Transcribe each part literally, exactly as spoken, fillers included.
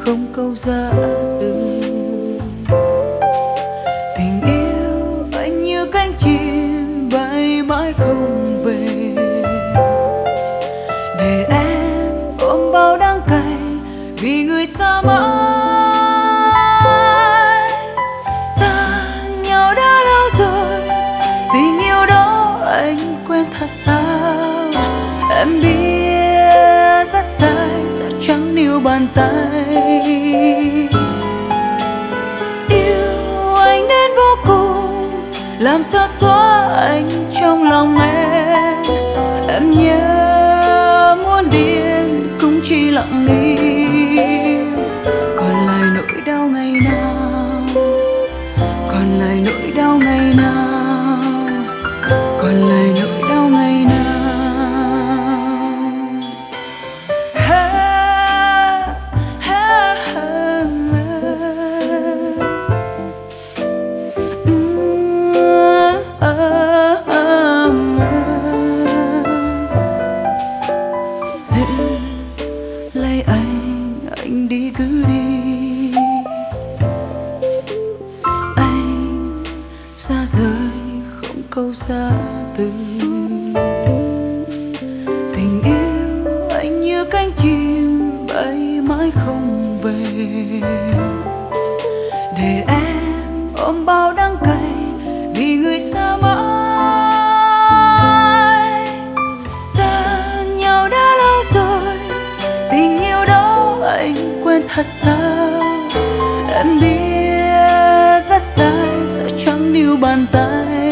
không câu giã từ. Tình yêu anh như cánh chim bay mãi không về, để em ôm bao đắng cay vì người xa mãi. Xa nhau đã lâu rồi, tình yêu đó anh quên thật sao? Em biết rất sai, sẽ chẳng níu bàn tay. Yêu anh đến vô cùng, làm sao xóa anh trong lòng em. Em nhớ muốn điên cũng chỉ lặng im. Còn lại nỗi đau ngày nào, còn lại nỗi đau ngày nào, còn lại nỗi đau ngày nào. Giữ lấy anh, anh đi cứ đi. Anh xa rời không câu giã từ. Tình yêu anh như cánh chim bay mãi không về, để em ôm bao đắng cay vì người xa mãi. Xa nhau đã lâu rồi, tình yêu đó anh quên thật sao? Em biết rất sai, sẽ chẳng níu bàn tay.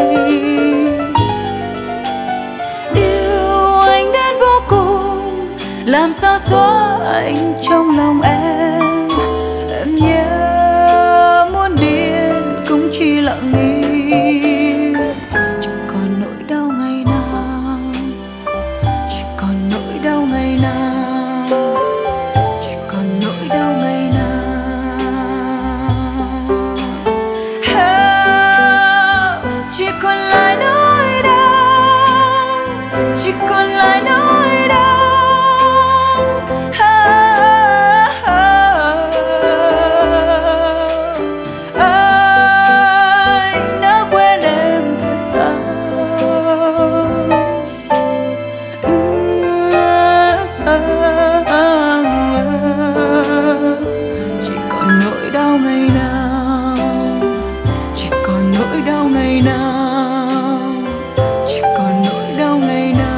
Yêu anh đến vô cùng, làm sao xóa anh trong lòng em. Em nhớ muốn điên cũng chỉ lặng im. Chỉ còn nỗi đau ngày nào, chỉ còn nỗi đau ngày nào, chỉ còn nỗi đau ngày nào. Ah, chỉ còn lại nỗi đau, chỉ còn lại nỗi đau. Ah, ah, anh đã quên em thật sao? Chỉ còn nỗi đau ngày nào, chỉ còn nỗi đau ngày nào, chỉ còn nỗi đau ngày nào.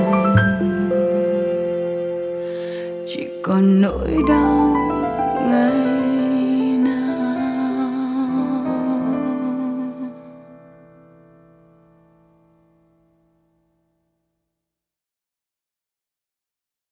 Chỉ còn nỗi đau ngày